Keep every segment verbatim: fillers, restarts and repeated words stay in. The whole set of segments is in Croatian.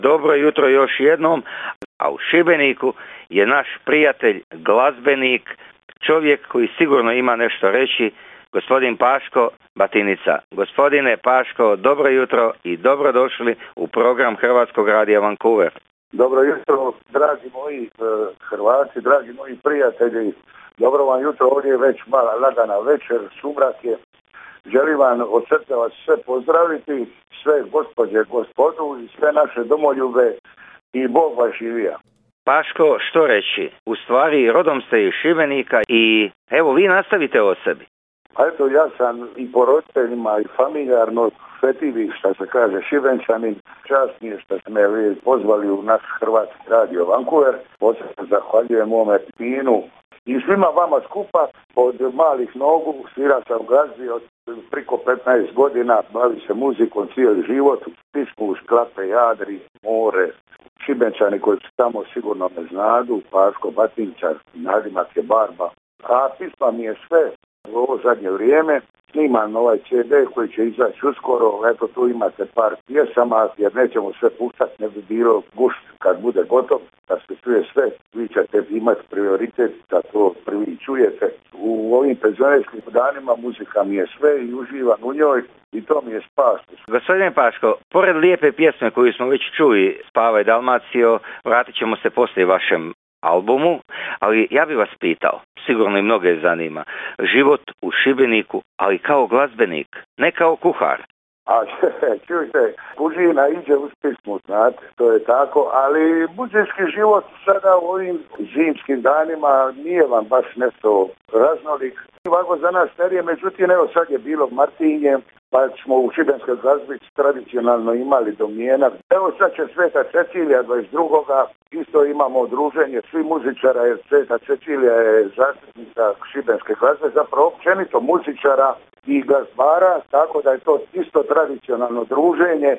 Dobro jutro još jednom, a u Šibeniku je naš prijatelj, glazbenik, čovjek koji sigurno ima nešto reći, gospodin Paško Batinica. Gospodine Paško, dobro jutro i dobrodošli u program Hrvatskog radija Vancouver. Dobro jutro, dragi moji Hrvati, dragi moji prijatelji. Dobro vam jutro, ovdje je već mala lagana večer, sumrak je. Želim vam od srca vas sve pozdraviti, sve gospođe, gospodu i sve naše domoljube i Bog vas živija. Paško, što reći? U stvari, rodom ste iz Šibenika i evo vi nastavite o sebi. A eto, ja sam i po roditeljima i familijarno svetivi, što se kaže, Šibenčanin. Čast mi je što ste me vi pozvali u naš Hrvatski radio Vancouver. Posebno zahvaljujem mome Pinu i svima vama skupa. Od malih nogu svira sam u Gazdi od priko petnaest godina, bavi se muzikom cijeli život, u pismu, Šklape, Jadri, more. Šibenčani koji su tamo sigurno me znadu, Paško Batinčar, nadimak je Barba. A pisma mi je sve u ovo zadnje vrijeme. Snimam ovaj ce de koji će izaći uskoro, eto tu imate par pjesama jer nećemo sve puštati, ne bi bilo gušt kad bude gotov, da se čuje sve, vi ćete imati prioritet da to prvi čujete. U ovim penzionerskim danima muzika mi je sve i uživam u njoj i to mi je spas. Gospodine Paško, pored lijepe pjesme koju smo već čuli, Spavaj Dalmacijo, vratit ćemo se poslije vašem albumu, ali ja bih vas pitao, sigurno i mnoge zanima, život u Šibeniku, ali kao glazbenik, ne kao kuhar. A čujte, kužina iđe uz pismu, znate, to je tako, ali muzejski život sada u ovim zimskim danima nije vam baš nešto raznolik. Ovako za nas starije, međutim, evo sad je bilo Martinje, pa smo u Šibenskoj glazbi tradicionalno imali domjenak. Evo sad će Sveta Cecilija dvadeset drugoga isto imamo druženje svi muzičara, jer Sveta Cecilija je zastupnica Šibenske glazbe, zapravo općenito muzičara i glazbara, tako da je to isto tradicionalno druženje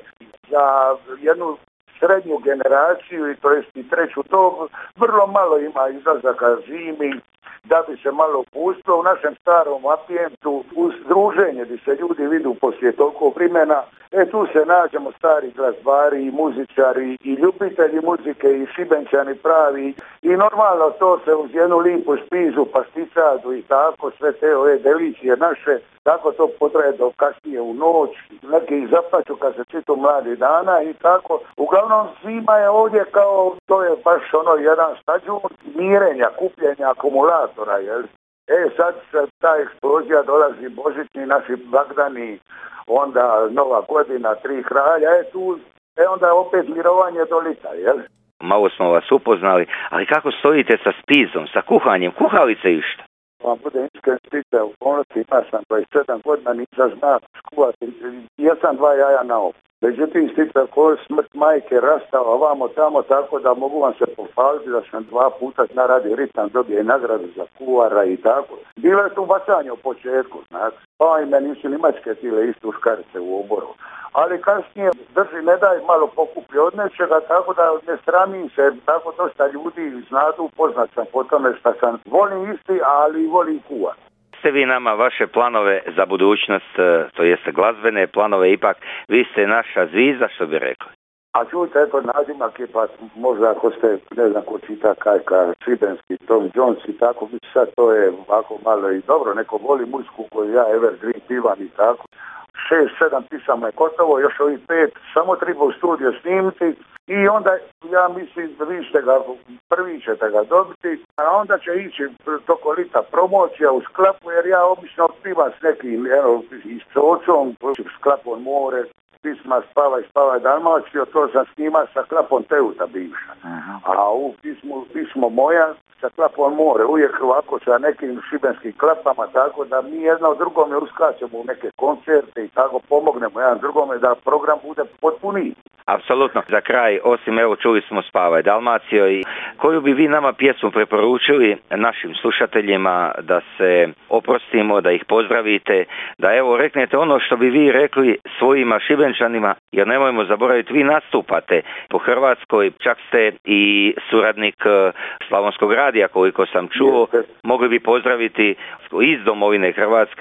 za jednu srednju generaciju i to jest i treću dob. Vrlo malo ima izlazaka zimi da bi se malo pustilo u našem starom ambijentu uz druženje gdje se ljudi vidu poslije toliko vremena. E tu se nađemo stari glazbari i muzičari i ljubitelji muzike i Šibenčani pravi i normalno to se uz jednu lipu špizu, pasticadu i tako sve te ove delicije naše, tako to potraje do kasnije u noć, neki zaplaću kad se čitu mladi dana i tako. Uglavnom svima je ovdje kao, to je baš ono jedan stadion mirenja, kupljenja akumulatora, jel? E sad ta eksplozija dolazi božićni naši blagdani, onda nova godina, tri kralja, e tu, e onda opet mirovanje do lita, jel? Malo smo vas upoznali, ali kako stojite sa spizom, sa kuhanjem, kuhalice išta? Vam bude iskren stice, u polnoći ima sam dvadeset sedam godina, nisam zna skuvati, jesam dva jaja na ovu. Međutim, stice koji smrt majke rastao ovamo tamo, tako da mogu vam se pohvaliti da sam dva puta na radi ritam dobije nagradu za kuvara i tako. Bilo je tu bacanje u početku, znači, pa i meni su Njemačke tile istu škarice u oboru. Ali kasnije drži, ne daj, malo pokupi od nečega, tako da ne sramim se, tako dosta ljudi znadu, poznat sam po tome što sam volim isti, ali volim kuvat. Ste vi nama vaše planove za budućnost, to jeste glazbene planove, ipak vi ste naša zvizda, što bi rekli. A čujte, eto nadimak je, pa možda ako ste, ne znam ko čita Kajka, Šibenski, Tom Jones i tako, sad to je ovako malo i dobro, neko voli muziku koju ja Evergreen pivam i tako. Šest, sedam pisama je gotovo, još ovih pet, samo treba u studio snimiti i onda ja mislim da vi ste ga, prvi ćete ga dobiti, a onda će ići toko lita promocija u Sklapu, jer ja obično pivam s nekim, evo, i s ocom, Sklapom more, pisma Spavaj, Spavaj Dalmacijo, to sam snima sa Klapom Teuta bivša. A u pismu, pismo moja sa Klapom more, uvijek ovako sa nekim šibenskim klapama, tako da mi jedno od drugome uskačemo u neke koncerte i tako pomognemo jedan drugome da program bude potpuniji. Apsolutno. Za kraj, osim evo čuli smo Spavaj Dalmacijo, i koju bi vi nama pjesmu preporučili našim slušateljima da se oprostimo, da ih pozdravite, da evo reknete ono što bi vi rekli svojima Šibenčanima, jer nemojmo zaboraviti, vi nastupate po Hrvatskoj, čak ste i suradnik Slavonskog radija, koliko sam čuo, mogli bi pozdraviti iz domovine Hrvatske.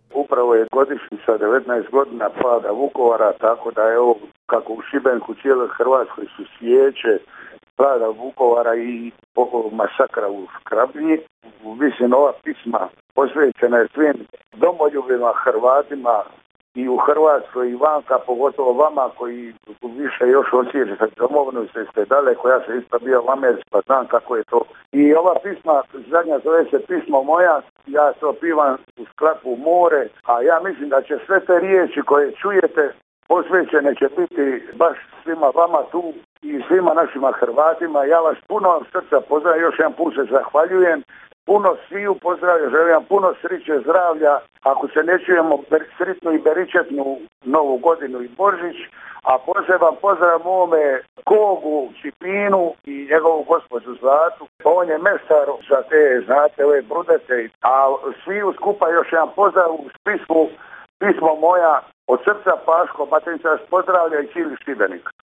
upravo je godišnjica devetnaest godina pada Vukovara, tako da je ovo kako u Šibeniku, cijeloj Hrvatskoj su svijeće pada Vukovara i masakra u Škrabinji. Mislim, ova pisma posvećena je svim domoljubima, Hrvatima i u Hrvatskoj i vanka, pogotovo vama koji više još osjećate domovnu, se ste daleko, ja sam isto bio u Americi pa znam kako je to. I ova pisma, zadnja zove se Pismo moja, ja to pivam u sklapu more, a ja mislim da će sve te riječi koje čujete posvećene će biti baš svima vama tu i svima našima Hrvatima. Ja vas puno srca pozdravljam, još jedan put se zahvaljujem. Puno sviju pozdravljam, želim puno sreće, zdravlja, ako se ne čujemo sretnu i beričetnu Novu godinu i Božić, a poseban pozdrav ovome Kogu, Čipinu i njegovu gospođu Zlatu. On je mesar za te, znate, ove brudete, a sviju skupa još jedan pozdrav u spisku Pismo moja od srca Paško, Matenica vas pozdravlja i cijeli Šibenik.